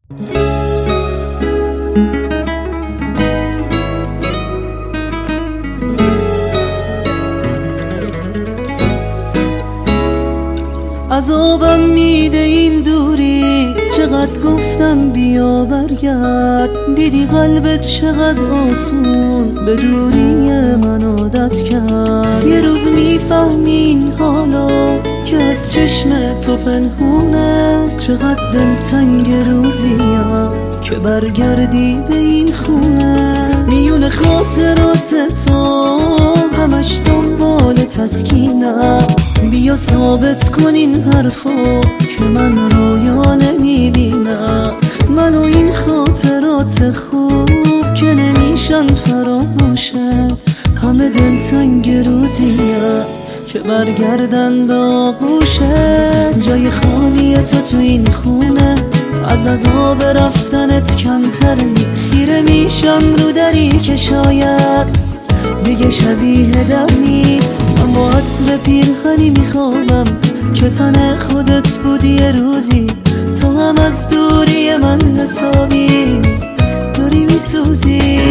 عذابم میده این دوری، چقدر گفتم بیا برگرد، دیدی قلبت چقدر آسون به دوری من عادت کرد. یه روز میفهمین حالا که از چشم تو پنهونه، چقدر دلتنگ روزیم که برگردی به این خونه. میون خاطرات تو همش دنبال تسکینم، بیا ثابت کن این حرفو که من رویا نمیبینم. من و این خاطرات خوب که نمیشن فراموشت، همه دلتنگ روزیم که برگردن به آغوشت. جای خالی تو این خونه، از عذاب رفتنت کمتر نیست. خیره میشم رو دری که شاید دیگه شبیه در نیست. من با عطر پیرهنی میخوابم که تن خودت بودی یه روزی، تو هم از دوری من حسابی داری میسوزی.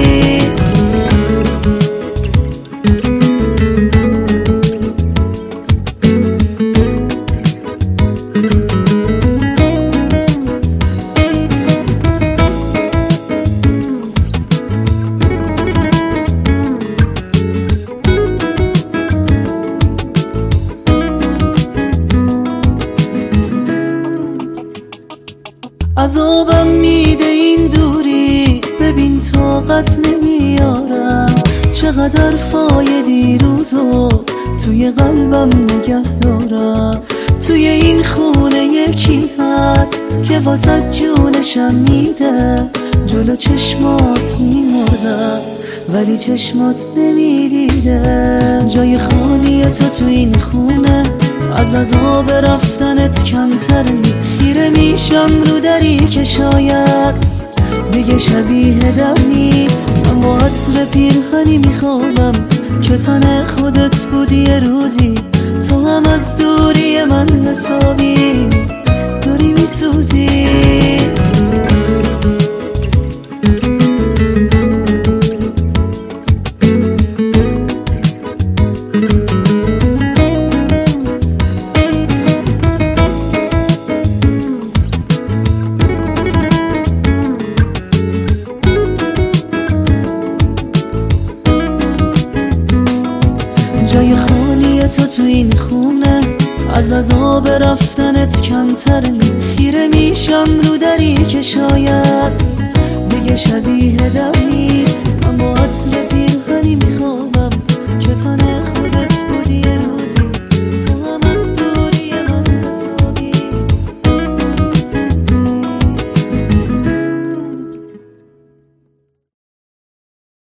عذابم میده این دوری، ببین طاقت نمیارم. چقدر فای دیروزو توی قلبم نگه دارم. توی این خونه یکی هست که واسه جونشم میده، جلو چشمات میمردم ولی چشمات نمیدیده. جای خالی تو این خونه، از عذاب رفتنت کمتر نیست. خیره میشم رو دری که شاید دیگه شبیه در نیست. من با عطر پیرهنی میخوابم که تن خودت بودی یه روزی، تو هم از دوری من حسابی داری میسوزی. جای خالی تو این خونه، از عذاب رفتنت کمتر نیست. خیره میشم رو